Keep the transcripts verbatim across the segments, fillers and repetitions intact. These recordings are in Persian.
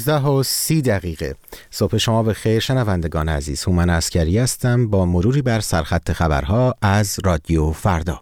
دوازده و سی دقیقه. صبح شما بخیر شنوندگان عزیز. هومن عسکری هستم با مروری بر سرخط خبرها از رادیو فردا.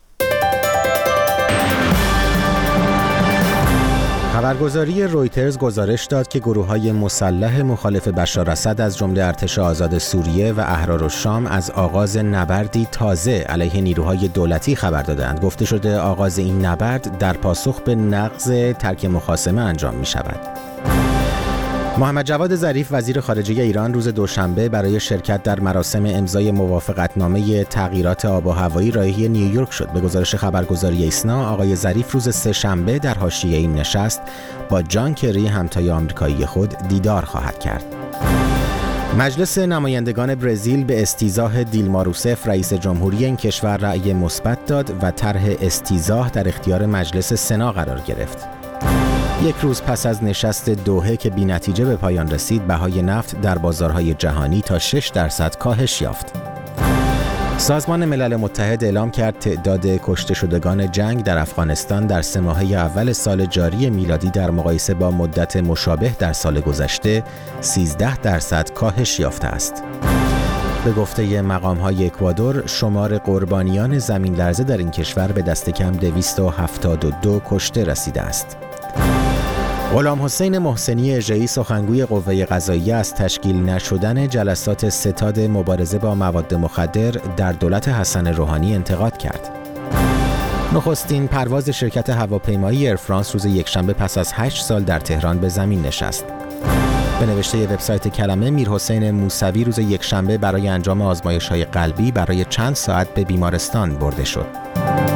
خبرگزاری رویترز گزارش داد که گروه‌های مسلح مخالف بشار اسد از جمله ارتش آزاد سوریه و احرارالشام از آغاز نبردی تازه علیه نیروهای دولتی خبر دادند. گفته شده آغاز این نبرد در پاسخ به نقض ترک مخاصمه انجام می‌شود. محمد جواد ظریف وزیر خارجه ایران روز دوشنبه برای شرکت در مراسم امضای موافقتنامه تغییرات آب و هوایی راهی نیویورک شد. به گزارش خبرگزاری ایسنا، آقای ظریف روز سه‌شنبه در حاشیه این نشست با جان کری همتای آمریکایی خود دیدار خواهد کرد. مجلس نمایندگان برزیل به استیضاح دیلما روسف رئیس جمهوری این کشور رأی مثبت داد و طرح استیضاح در اختیار مجلس سنا قرار گرفت. یک روز پس از نشست دوحه که بی نتیجه به پایان رسید، بهای نفت در بازارهای جهانی تا شش درصد کاهش یافت. سازمان ملل متحد اعلام کرد تعداد کشته شدگان جنگ در افغانستان در سه ماهه اول سال جاری میلادی در مقایسه با مدت مشابه در سال گذشته سیزده درصد کاهش یافته است. به گفته مقام‌های اکوادور، شمار قربانیان زمین لرزه در این کشور به دست کم دویست و هفتاد و دو کشته رسیده است. غلام حسین محسنی اژه‌ای سخنگوی قوه قضاییه از تشکیل نشدن جلسات ستاد مبارزه با مواد مخدر در دولت حسن روحانی انتقاد کرد. نخستین پرواز شرکت هواپیمایی ایر فرانس روز یکشنبه پس از هشت سال در تهران به زمین نشست. به نوشته وبسایت کلمه، میرحسین موسوی روز یکشنبه برای انجام آزمایش‌های قلبی برای چند ساعت به بیمارستان برده شد.